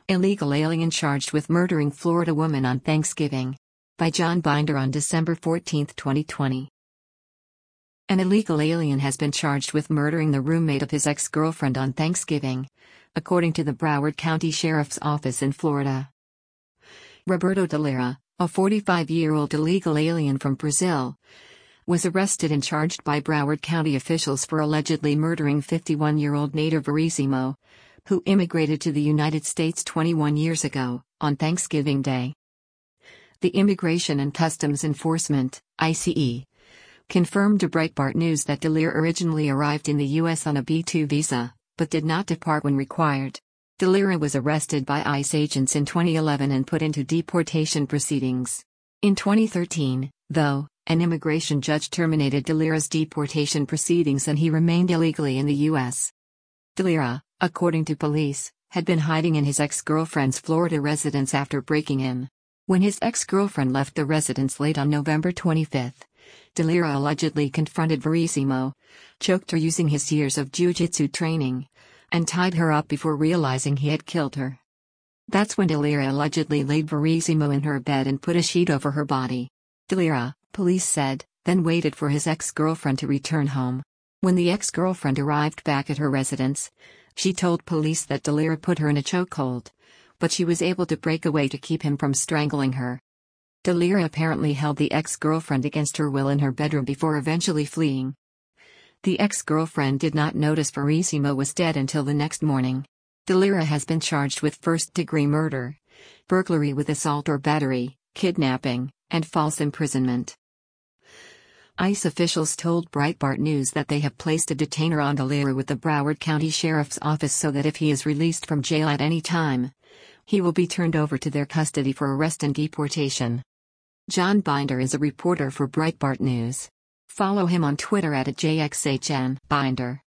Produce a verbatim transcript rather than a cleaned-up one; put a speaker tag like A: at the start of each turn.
A: Illegal alien charged with murdering Florida woman on Thanksgiving. By John Binder on December fourteenth, twenty twenty. An illegal alien has been charged with murdering the roommate of his ex-girlfriend on Thanksgiving, according to the Broward County Sheriff's Office in Florida. Roberto de Lira, a forty-five-year-old illegal alien from Brazil, was arrested and charged by Broward County officials for allegedly murdering fifty-one-year-old Nader Verissimo, who immigrated to the United States twenty-one years ago, on Thanksgiving Day. The Immigration and Customs Enforcement, I C E, confirmed to Breitbart News that de Lira originally arrived in the U S on a B two visa, but did not depart when required. De Lira was arrested by ICE agents in twenty eleven and put into deportation proceedings. In twenty thirteen, though, an immigration judge terminated de Lira's deportation proceedings and he remained illegally in the U S. De Lira, according to police, had been hiding in his ex-girlfriend's Florida residence after breaking in. When his ex-girlfriend left the residence late on November twenty-fifth, de Lira allegedly confronted Verissimo, choked her using his years of jiu-jitsu training, and tied her up before realizing he had killed her. That's when de Lira allegedly laid Verissimo in her bed and put a sheet over her body. De Lira, police said, then waited for his ex-girlfriend to return home. When the ex-girlfriend arrived back at her residence, she told police that de Lira put her in a chokehold, but she was able to break away to keep him from strangling her. De Lira apparently held the ex-girlfriend against her will in her bedroom before eventually fleeing. The ex-girlfriend did not notice Verissimo was dead until the next morning. De Lira has been charged with first-degree murder, burglary with assault or battery, kidnapping, and false imprisonment. ICE officials told Breitbart News that they have placed a detainer on de Lira with the Broward County Sheriff's Office so that if he is released from jail at any time, he will be turned over to their custody for arrest and deportation. John Binder is a reporter for Breitbart News. Follow him on Twitter at J X H N Binder.